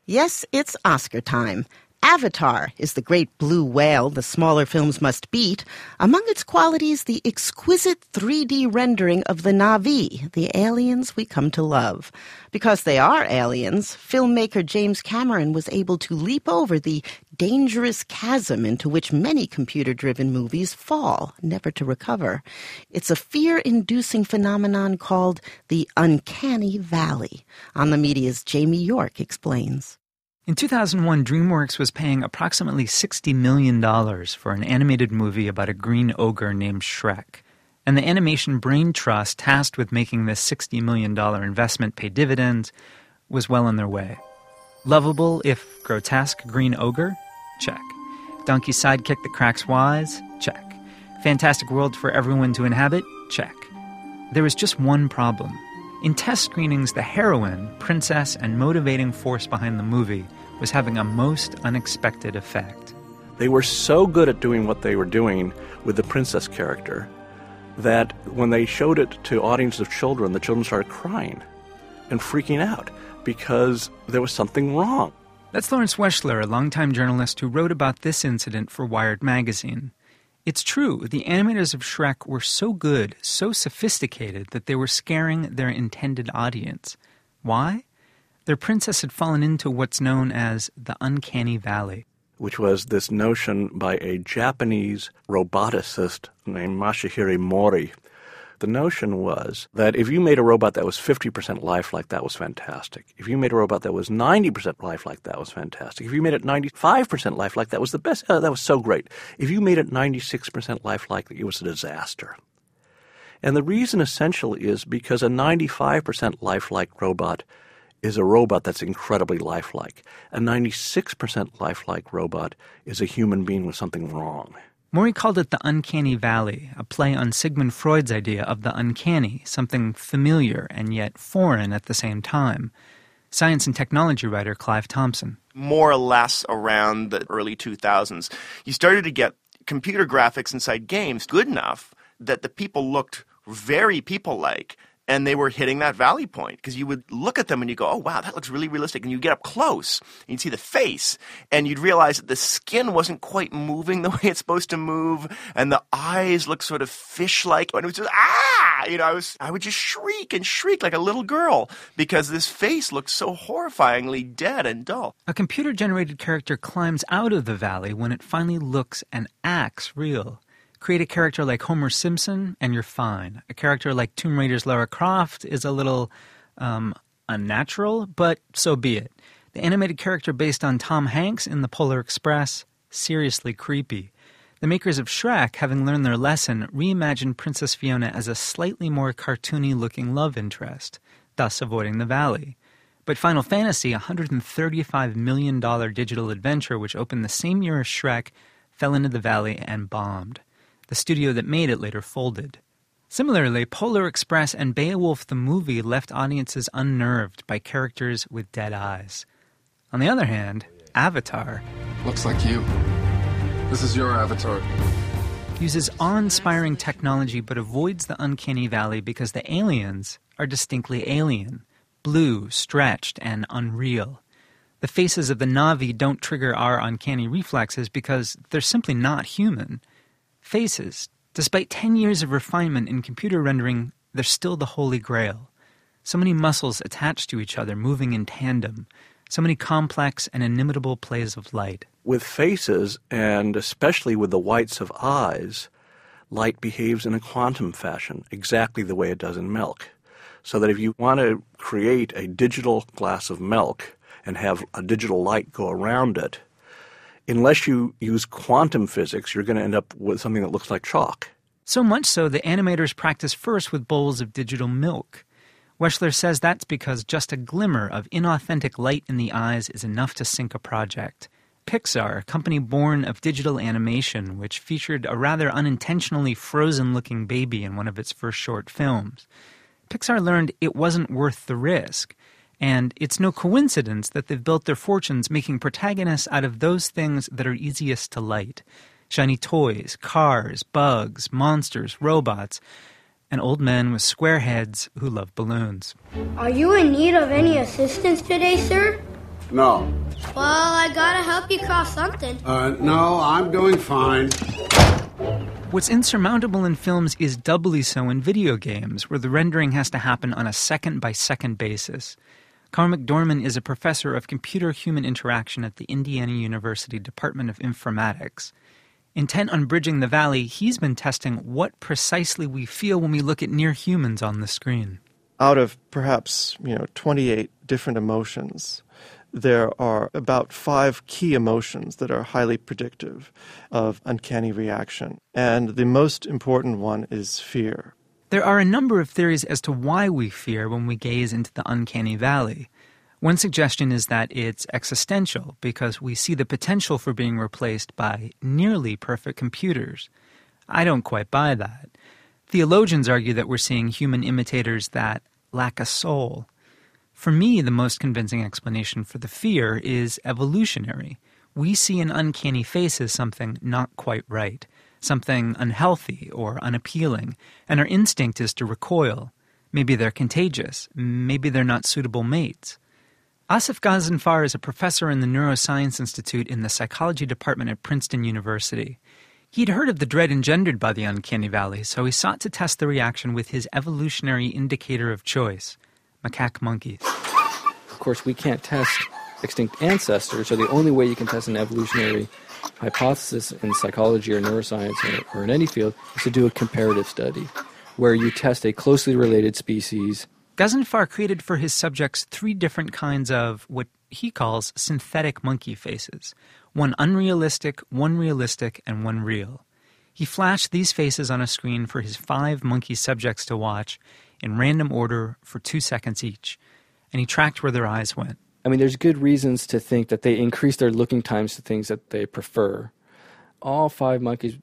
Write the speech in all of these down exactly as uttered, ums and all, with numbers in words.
Yes, it's Oscar time. Avatar is the great blue whale the smaller films must beat. Among its qualities, the exquisite three D rendering of the Na'vi, the aliens we come to love. Because they are aliens, filmmaker James Cameron was able to leap over the dangerous chasm into which many computer-driven movies fall, never to recover. It's a fear-inducing phenomenon called the uncanny valley. On the Media's Jamie York explains. In two thousand one, DreamWorks was paying approximately sixty million dollars for an animated movie about a green ogre named Shrek. And the Animation Brain Trust, tasked with making this sixty million dollars investment pay dividends, was well on their way. Lovable, if grotesque, green ogre? Check. Donkey sidekick that cracks wise? Check. Fantastic world for everyone to inhabit? Check. There was just one problem. In test screenings, the heroine, princess, and motivating force behind the movie was having a most unexpected effect. They were so good at doing what they were doing with the princess character that when they showed it to audiences of children, the children started crying and freaking out because there was something wrong. That's Lawrence Weschler, a longtime journalist who wrote about this incident for Wired magazine. It's true, the animators of Shrek were so good, so sophisticated, that they were scaring their intended audience. Why? Their princess had fallen into what's known as the uncanny valley. Which was this notion by a Japanese roboticist named Masahiro Mori. The notion was that if you made a robot that was fifty percent lifelike, that was fantastic. If you made a robot that was ninety percent lifelike, that was fantastic. If you made it ninety-five percent lifelike, that was the best. Uh, that was so great. If you made it ninety-six percent lifelike, it was a disaster. And the reason essentially is because a ninety-five percent lifelike robot is a robot that's incredibly lifelike. A ninety-six percent lifelike robot is a human being with something wrong. Maury called it the uncanny valley, a play on Sigmund Freud's idea of the uncanny, something familiar and yet foreign at the same time. Science and technology writer Clive Thompson. More or less around the early two thousands, you started to get computer graphics inside games good enough that the people looked very people-like, and they were hitting that valley point because you would look at them and you go, oh, wow, that looks really realistic. And you get up close and you'd see the face and you'd realize that the skin wasn't quite moving the way it's supposed to move and the eyes looked sort of fish-like. And it was just, ah! You know, I was, I would just shriek and shriek like a little girl because this face looked so horrifyingly dead and dull. A computer-generated character climbs out of the valley when it finally looks and acts real. Create a character like Homer Simpson, and you're fine. A character like Tomb Raider's Lara Croft is a little um, unnatural, but so be it. The animated character based on Tom Hanks in The Polar Express, seriously creepy. The makers of Shrek, having learned their lesson, reimagined Princess Fiona as a slightly more cartoony-looking love interest, thus avoiding the valley. But Final Fantasy, a one hundred thirty-five million dollars digital adventure which opened the same year as Shrek, fell into the valley and bombed. The studio that made it later folded. Similarly, Polar Express and Beowulf the movie left audiences unnerved by characters with dead eyes. On the other hand, Avatar... Looks like you. This is your avatar. ...uses awe-inspiring technology but avoids the uncanny valley because the aliens are distinctly alien, blue, stretched, and unreal. The faces of the Na'vi don't trigger our uncanny reflexes because they're simply not human. Faces, despite ten years of refinement in computer rendering, they're still the holy grail. So many muscles attached to each other, moving in tandem. So many complex and inimitable plays of light. With faces, and especially with the whites of eyes, light behaves in a quantum fashion, exactly the way it does in milk. So that if you want to create a digital glass of milk and have a digital light go around it, unless you use quantum physics, you're going to end up with something that looks like chalk. So much so, the animators practice first with bowls of digital milk. Weschler says that's because just a glimmer of inauthentic light in the eyes is enough to sink a project. Pixar, a company born of digital animation, which featured a rather unintentionally frozen-looking baby in one of its first short films. Pixar learned it wasn't worth the risk. And it's no coincidence that they've built their fortunes making protagonists out of those things that are easiest to light. Shiny toys, cars, bugs, monsters, robots, and old men with square heads who love balloons. Are you in need of any assistance today, sir? No. Well, I gotta help you cross something. Uh, no, I'm doing fine. What's insurmountable in films is doubly so in video games, where the rendering has to happen on a second-by-second basis. Carl McDorman is a professor of computer-human interaction at the Indiana University Department of Informatics. Intent on bridging the valley, he's been testing what precisely we feel when we look at near humans on the screen. Out of perhaps, you know, twenty-eight different emotions, there are about five key emotions that are highly predictive of uncanny reaction. And the most important one is fear. There are a number of theories as to why we fear when we gaze into the uncanny valley. One suggestion is that it's existential because we see the potential for being replaced by nearly perfect computers. I don't quite buy that. Theologians argue that we're seeing human imitators that lack a soul. For me, the most convincing explanation for the fear is evolutionary. We see an uncanny face as something not quite right, something unhealthy or unappealing, and our instinct is to recoil. Maybe they're contagious. Maybe they're not suitable mates. Asif Ghazanfar is a professor in the Neuroscience Institute in the Psychology Department at Princeton University. He'd heard of the dread engendered by the uncanny valley, so he sought to test the reaction with his evolutionary indicator of choice, macaque monkeys. Of course, we can't test extinct ancestors, so the only way you can test an evolutionary hypothesis in psychology or neuroscience or, or in any field is to do a comparative study, where you test a closely related species. Ghazanfar created for his subjects three different kinds of what he calls synthetic monkey faces. One unrealistic, one realistic, and one real. He flashed these faces on a screen for his five monkey subjects to watch in random order for two seconds each, and he tracked where their eyes went. I mean, there's good reasons to think that they increase their looking times to things that they prefer. All five monkeys,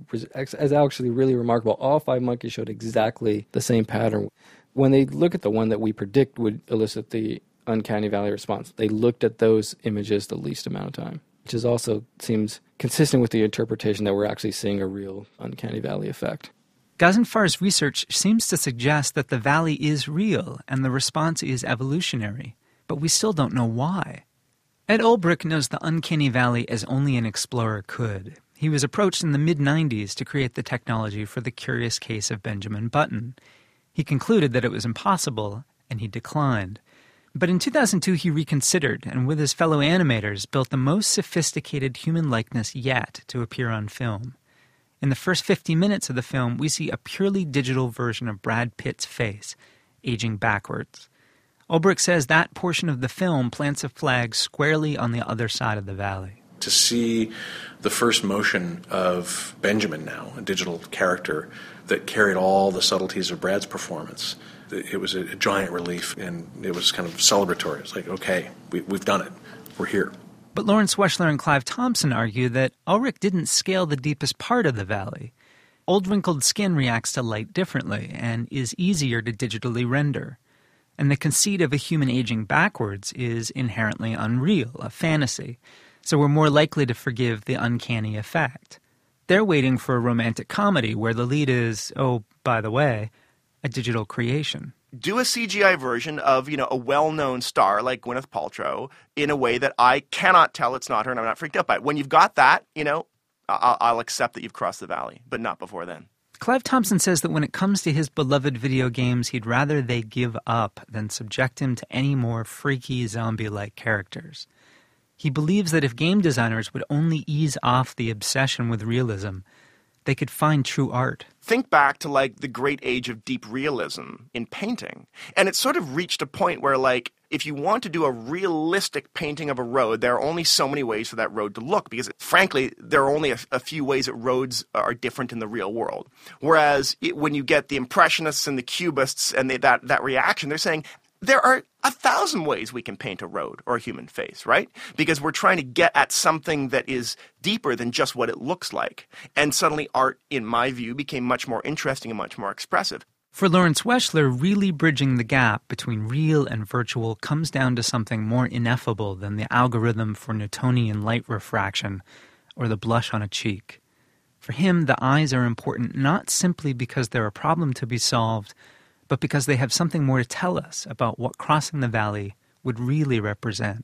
as actually really remarkable, all five monkeys showed exactly the same pattern. When they look at the one that we predict would elicit the uncanny valley response, they looked at those images the least amount of time, which is also seems consistent with the interpretation that we're actually seeing a real uncanny valley effect. Ghazanfar's research seems to suggest that the valley is real and the response is evolutionary, but we still don't know why. Ed Ulbrich knows the uncanny valley as only an explorer could. He was approached in the mid nineties to create the technology for the curious case of Benjamin Button. He concluded that it was impossible, and he declined. But in two thousand two, he reconsidered, and with his fellow animators, built the most sophisticated human likeness yet to appear on film. In the first fifty minutes of the film, we see a purely digital version of Brad Pitt's face, aging backwards. Ulbrich says that portion of the film plants a flag squarely on the other side of the valley. To see the first motion of Benjamin now, a digital character that carried all the subtleties of Brad's performance, it was a giant relief, and it was kind of celebratory. It's like, okay, we, we've done it. We're here. But Lawrence Weschler and Clive Thompson argue that Ulrich didn't scale the deepest part of the valley. Old wrinkled skin reacts to light differently and is easier to digitally render. And the conceit of a human aging backwards is inherently unreal, a fantasy, so we're more likely to forgive the uncanny effect. They're waiting for a romantic comedy where the lead is, oh, by the way, a digital creation. Do a C G I version of, you know, a well-known star like Gwyneth Paltrow in a way that I cannot tell it's not her and I'm not freaked out by it. When you've got that, you know, I'll, I'll accept that you've crossed the valley, but not before then. Clive Thompson says that when it comes to his beloved video games, he'd rather they give up than subject him to any more freaky zombie-like characters. He believes that if game designers would only ease off the obsession with realism, they could find true art. Think back to, like, the great age of deep realism in painting. And it sort of reached a point where, like, if you want to do a realistic painting of a road, there are only so many ways for that road to look because, frankly, there are only a, a few ways that roads are different in the real world. Whereas it, when you get the Impressionists and the Cubists and they, that, that reaction, they're saying, there are a thousand ways we can paint a road or a human face, right? Because we're trying to get at something that is deeper than just what it looks like. And suddenly art, in my view, became much more interesting and much more expressive. For Lawrence Weschler, really bridging the gap between real and virtual comes down to something more ineffable than the algorithm for Newtonian light refraction or the blush on a cheek. For him, the eyes are important not simply because they're a problem to be solved, but because they have something more to tell us about what crossing the valley would really represent.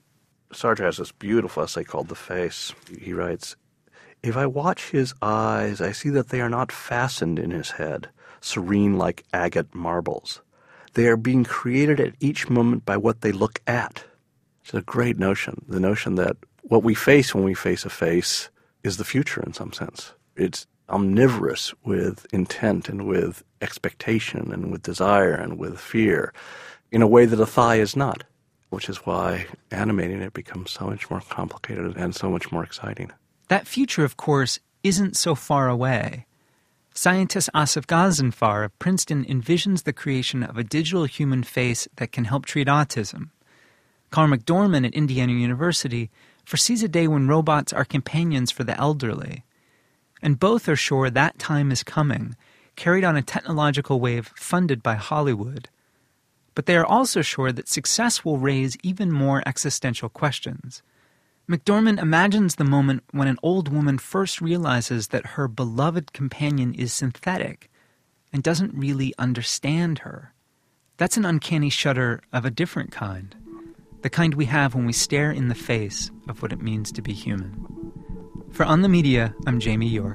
Sartre has this beautiful essay called The Face. He writes, "If I watch his eyes, I see that they are not fastened in his head, serene like agate marbles. They are being created at each moment by what they look at." It's a great notion, the notion that what we face when we face a face is the future in some sense. It's omnivorous with intent and with expectation and with desire and with fear in a way that a thigh is not, which is why animating it becomes so much more complicated and so much more exciting. That future, of course, isn't so far away. Scientist Asif Ghazanfar of Princeton envisions the creation of a digital human face that can help treat autism. Carl McDorman at Indiana University foresees a day when robots are companions for the elderly. And both are sure that time is coming, carried on a technological wave funded by Hollywood. But they are also sure that success will raise even more existential questions. McDorman imagines the moment when an old woman first realizes that her beloved companion is synthetic and doesn't really understand her. That's an uncanny shudder of a different kind, the kind we have when we stare in the face of what it means to be human. For On the Media, I'm Jamie York.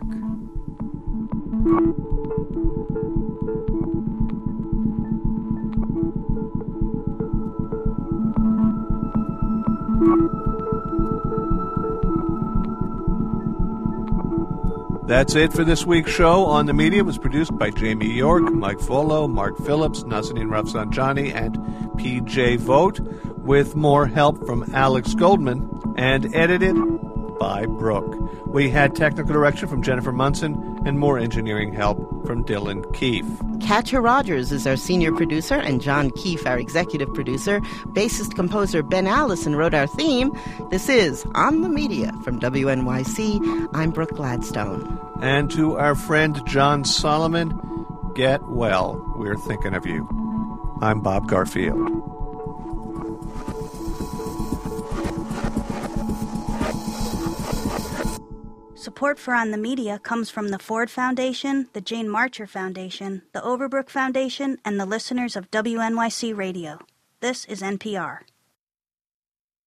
That's it for this week's show. On the Media was produced by Jamie York, Mike Volo, Mark Phillips, Nazanin Rafsanjani, and P J Vogt, with more help from Alex Goldman, and edited by Brooke. We had technical direction from Jennifer Munson and more engineering help from Dylan Keefe. Katja Rogers is our senior producer, and John Keefe, our executive producer. Bassist-composer Ben Allison wrote our theme. This is On the Media from W N Y C. I'm Brooke Gladstone. And to our friend John Solomon, get well. We're thinking of you. I'm Bob Garfield. Support for On the Media comes from the Ford Foundation, the Jane Marcher Foundation, the Overbrook Foundation, and the listeners of W N Y C Radio. This is N P R.